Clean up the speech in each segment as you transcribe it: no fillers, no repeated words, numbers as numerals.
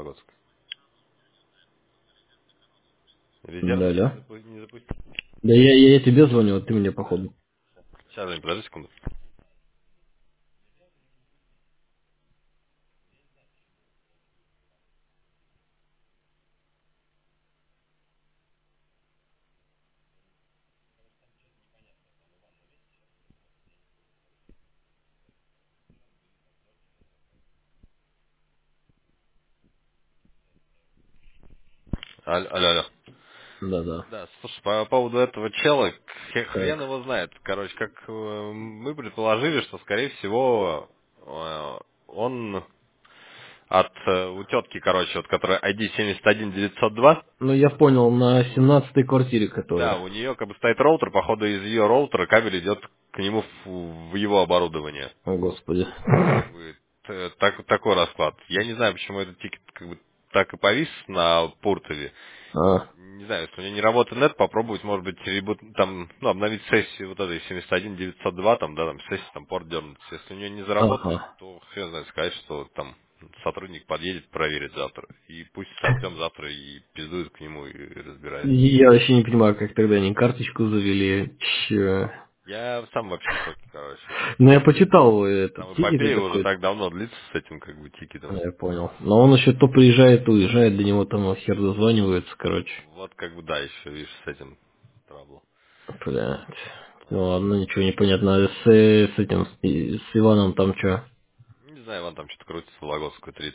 Вологодск. Да, Резервный да. не запустил. Да я тебе звоню, а ты мне походу. Сейчас, Жень, подожди секунду. Алло, алло. Да, да. Да, слушай, по поводу этого чела, хрен Так. его знает. Короче, как мы предположили, что, скорее всего, он от у тетки, короче, вот, которая ID 71902, Ну я понял, на 17-й квартире, да, которая. у нее как бы стоит роутер, походу из ее роутера кабель идет к нему в его оборудование. О, господи. Как бы такой расклад. Я не знаю, почему этот тикет как бы так и повис на портове. А, Не знаю, если у меня не работает нет, попробовать, может быть, там, ну, обновить сессию вот этой 71902, там, да, там, сессию, там, порт дернуть. Если у нее не заработает, ага. то хрен знает сказать, что там сотрудник подъедет, проверит завтра. И пусть с Артем завтра и пиздует к нему и разбирается. Я вообще не понимаю, как тогда они карточку завели. Чё? Я сам вообще в шоке, короче. Ну я почитал этот Там тикет и эпопея уже такой. так давно длится с этим, как бы, тикетом. Я понял. Но он еще то приезжает, то уезжает, до него там хер дозванивается, короче. Вот как бы, да, еще, видишь, с этим трабло. Блядь. Ну ладно, ничего не понятно. А с этим, с Иваном там что? Не знаю, Иван там что-то крутится, Вологодскую 30.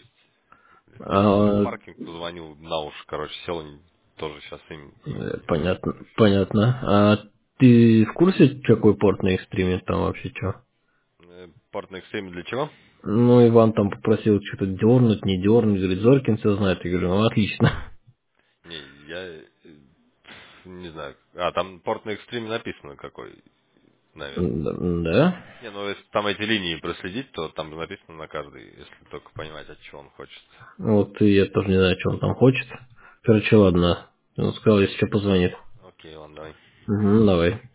В А, паркинг позвонил на уши, короче, сел, тоже сейчас им занимается, понятно, короче. понятно. А ты в курсе, какой порт на экстриме там вообще что? Порт на экстриме для чего? Ну, Иван там попросил что-то дернуть, не дернуть, говорит, Зоркин все знает. Я говорю, ну отлично. Не, я не знаю. А, там порт на экстриме написано какой, наверное. Да? Не, ну если там эти линии проследить, то там написано на каждой, если только понимать, от чего он хочет. Вот и я тоже не знаю, что он там хочет. Короче, ладно. Он сказал, если что, позвонит. Окей, ладно, давай. Угу, давай.